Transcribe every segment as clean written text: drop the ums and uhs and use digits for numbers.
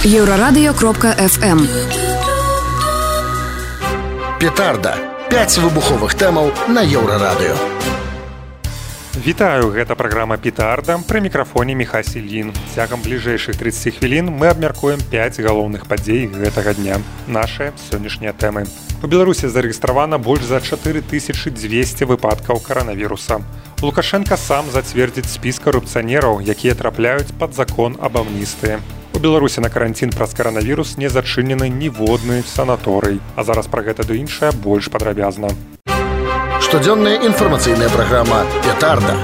Еўрарадыё.FM. Петарда. 5 выбуховых тэмаў на Еўрарадыё. Вітаю, гэта праграма «Петарда», пры мікрафоне Міхась Ільін. Цягам бліжэйшых 30 хвілін мы абмяркуем 5 галоўных падзей гэтага дня. Нашыя сённяшнія тэмы. У Беларусі зарэгістравана больш за 4200 выпадкаў каранавіруса. Лукашенка сам зацвердзіць спіс карупцыянераў, якія трапляюць пад закон аб амністыі. У Беларусі на каранцін праз каранавірус не зачынены ніводны санаторый. А зараз пра гэта ды іншае больш падрабязна. Штодзённая інфармацыйная праграма «Петарда».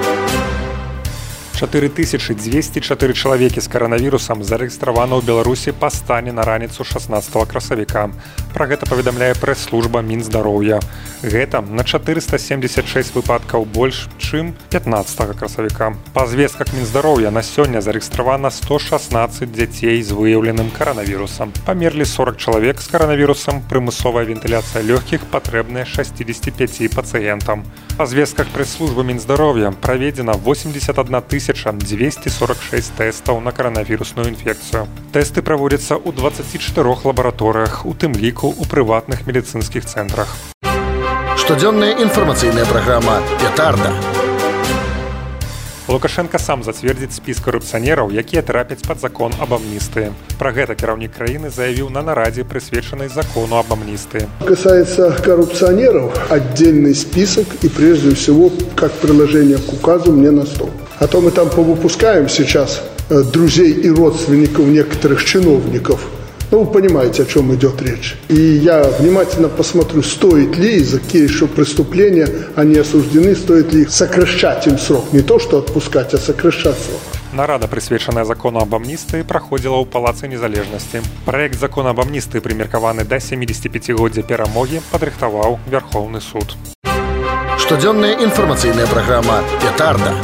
4204 чалавекі з каранавірусам зарэгістравана ў Беларусі па стане на раніцу 16 красавіка. Пра гэта паведамляе прэс-служба Мінздароўя. Гэта на 476 выпадкаў больш, чым 15 красавіка. Па звестках Мінздароўя на сёння зарэгістравана 116 дзяцей з выяўленым каранавірусам. Памерлі 40 чалавек з каранавірусам, прымусовая вентыляцыя лёгкіх патрэбная 65 пацыентам. Па звестках прэс-службы Мінздароўя праведзена 81 246 тэстаў на каранавірусную інфекцыю. Тэсты праводзяцца ў 24 лабараторыях, у тым ліку ў прыватных медыцынскіх цэнтрах. Штодзённая інфармацыйная праграма «Петарда». Лукашенка сам зацвердзіць спіс карупцыянераў, якія трапяць пад закон аб амністыі. Пра гэта кіраўнік краіны заявіў на нарадзе, прысвечанай закону об амнистии. Касается коррупционеров, отдельный список и прежде всего как приложение к указу мне на стол. А то мы там повыпускаем сейчас друзей и родственников некоторых чиновников. Ну, вы понимаете, о чем идет речь. И я внимательно посмотрю, стоит ли за какие еще преступления они осуждены, стоит ли их сокращать им срок. Не то, что отпускать, а сокращать срок. Нарада, прысвечаная закону об амністыі, праходзіла ў Палацы Незалежнасці. Праект закона об амністыі, прымеркаваны да 75-годдзя перамогі, падрыхтаваў Вярхоўны суд. Штодзённая інфармацыйная праграма «Петарда».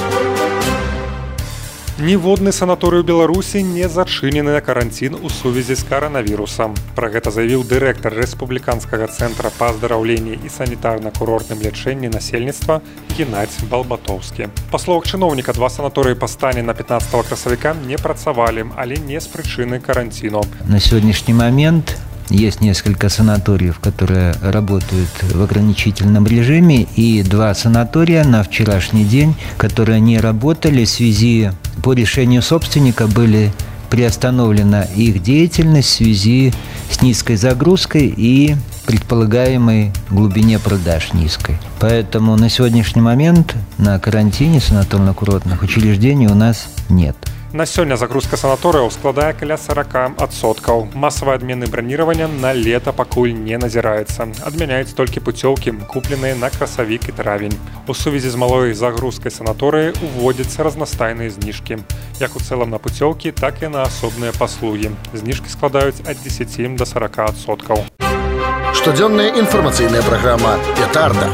Ніводны санаторый у Беларусі не зачынены на каранцін у сувязі з каранавірусам. Пра гэта заявіў дырэктар Рэспубліканскага цэнтра па аздараўленні і санітарна-курортным лячэнні насельніцтва Геннадзь Балбатоўскі. Па словах чыноўніка, 2 санаторыі па стане на 15 красавіка не працавалі, але не з прычыны каранціну. На сегодняшний момент есть несколько санаториев, которые работают в ограничительном режиме, и 2 санатория на вчерашний день, которые не работали в связи, по решению собственника были приостановлена их деятельность в связи с низкой загрузкой и предполагаемой глубине продаж низкой. Поэтому на сегодняшний момент на карантине санаторно-курортных учреждений у нас нет. На сёння загрузка санаторыяў складае каля 40%. Масавыя адмены браніравання на лета пакуль не назіраецца. Адмяняюць толькі пуцёўкі, купленыя на красавік і травень. У сувязі з малой загрузкай санаторыі уводзяцца разнастайныя зніжкі. Як у цэлым на пуцёўкі, так і на асобныя паслугі. Зніжкі складаюць ад 10 до 40%. Штодзённая інфармацыйная праграма «Петарда».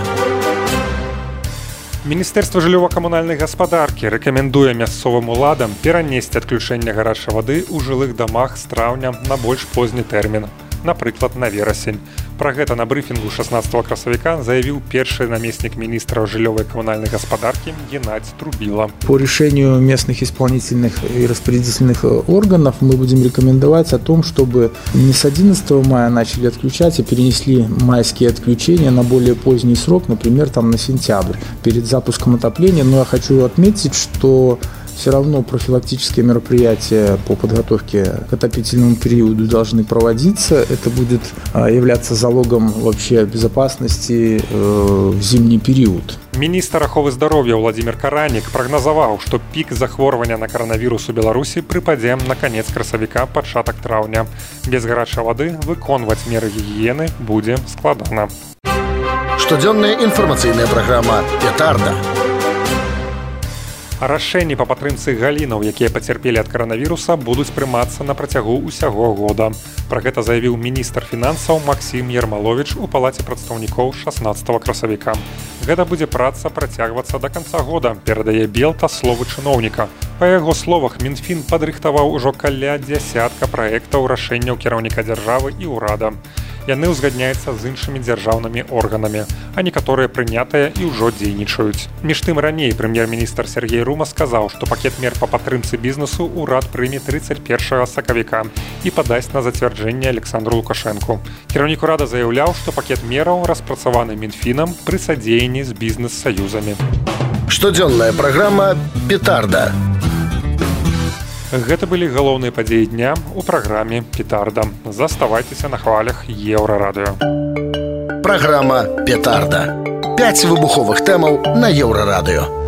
Міністэрства жыллёва-камунальнай гаспадаркі рэкамендуе мясцовым уладам перанесці адключэнне гарачай вады ў жылых дамах з траўня на больш позні тэрмін, напрыклад, на верасень. Пра гэта на брыфінгу 16 красавіка заявіў першы намеснік міністра жыллёвай камунальнай гаспадаркі Геннадзь Трубіла. По решению местных исполнительных и распорядительных органов мы будем рекомендовать о том, чтобы не с 11 мая начали отключать, а перенесли майские отключения на более поздний срок, например, там на сентябрь, перед запуском отопления. Но я хочу отметить, что все равно профилактические мероприятия по подготовке к отопительному периоду должны проводиться. Это будет являться залогом вообще безопасности в зимний период. Міністр аховы здароўя Владзімір Каранік прагназаваў, што пік захворвання на каранавірус у Беларусі прыпадзе на канец красавіка, пачатак траўня. Без гарачай вады выконваць меры гігіены будзе складана. Штодзённая інфармацыйная праграма «Петарда». Рашэнні па падтрымцы галінаў, якія пацярпелі ад каранавіруса, будуць прымацца на працягу ўсяго года. Пра гэта заявіў міністр фінансаў Максім Ермаловіч у Палаце прадстаўнікоў 16 красавіка. Гэта будзе праца працягвацца да канца года, перадае Белта словы чыноўніка. Па яго словах, Мінфін падрыхтаваў ужо каля 10 праектаў рашэнняў кіраўніка дзяржавы і ўрада. Яны ўзгадняюцца з іншымі дзяржаўнымі органамі, а некаторыя прынятыя і ўжо дзейнічаюць. Між тым раней прэм'ер-міністр Сергей Рума сказаў, што пакет мер па падтрымцы бізнесу ўрад прыме 31 сакавіка і падасць на зацвярджэнне Александру Лукашэнку. Кіраўнік урада заяўляў, што пакет мераў распрацаваны Мінфінам пры садзеянні з бізнес-саюзамі. Штодзённая праграма «Петарда». Гэта былі галоўныя падзеі дня ў праграме «Петарда». Заставайцеся на хвалях Еўрарадыё. Праграма «Петарда». 5 выбуховых тэмаў на Еўрарадыё.